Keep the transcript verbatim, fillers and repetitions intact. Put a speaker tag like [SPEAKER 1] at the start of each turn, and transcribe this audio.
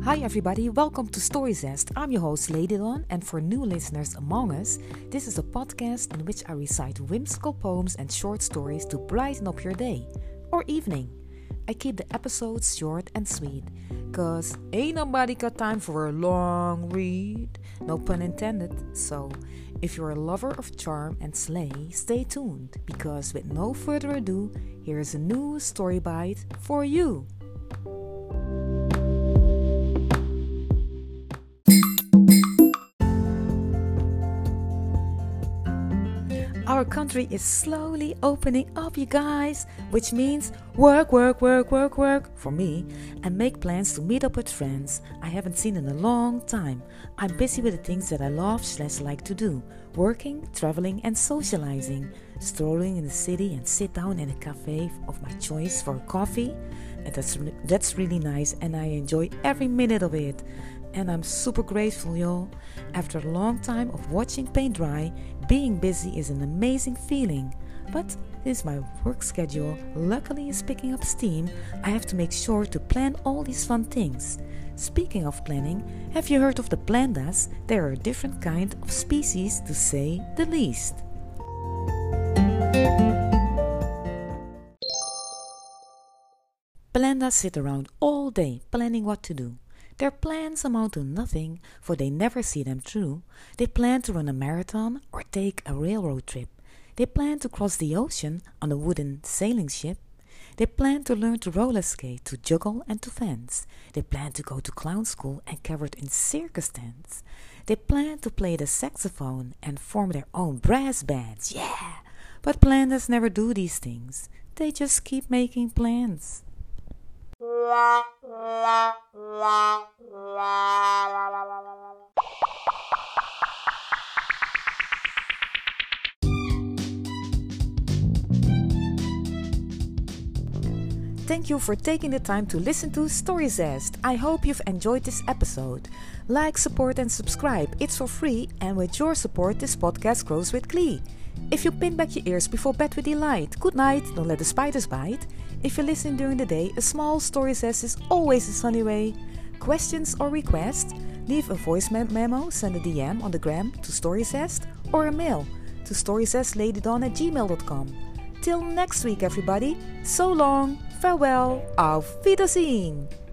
[SPEAKER 1] Hi everybody, welcome to Story Zest. I'm your host Lady Dawn, and for new listeners among us, this is a podcast in which I recite whimsical poems and short stories to brighten up your day or evening. I keep the episodes short and sweet, cause ain't nobody got time for a long read, no pun intended. So, if you're a lover of charm and slay, stay tuned, because with no further ado, here's a new story bite for you. Our country is slowly opening up, you guys, which means work, work, work, work, work for me, and make plans to meet up with friends I haven't seen in a long time. I'm busy with the things that I love slash like to do: working, traveling, and socializing, strolling in the city and sit down in a cafe of my choice for a coffee, and that's that's really nice, and I enjoy every minute of it. And I'm super grateful, y'all. After a long time of watching paint dry, being busy is an amazing feeling. But since my work schedule luckily is picking up steam, I have to make sure to plan all these fun things. Speaking of planning, have you heard of the pandas? They are a different kind of species, to say the least. Pandas sit around all day planning what to do. Their plans amount to nothing, for they never see them through. They plan to run a marathon or take a railroad trip. They plan to cross the ocean on a wooden sailing ship. They plan to learn to roller skate, to juggle and to fence. They plan to go to clown school and covered in circus tents. They plan to play the saxophone and form their own brass bands. Yeah! But pandas never do these things. They just keep making plans. Thank you for taking the time to listen to Story Zest. I hope you've enjoyed this episode. Like, support, and subscribe. It's for free, and with your support, this podcast grows with glee. If you pin back your ears before bed with delight, good night, don't let the spiders bite. If you listen during the day, a small Story Zest is always a sunny way. Questions or requests? Leave a voice memo, send a D M on the gram to Story Zest, or a mail to storyzestladydawn at gmail dot com. Till next week, everybody. So long, farewell, auf Wiedersehen.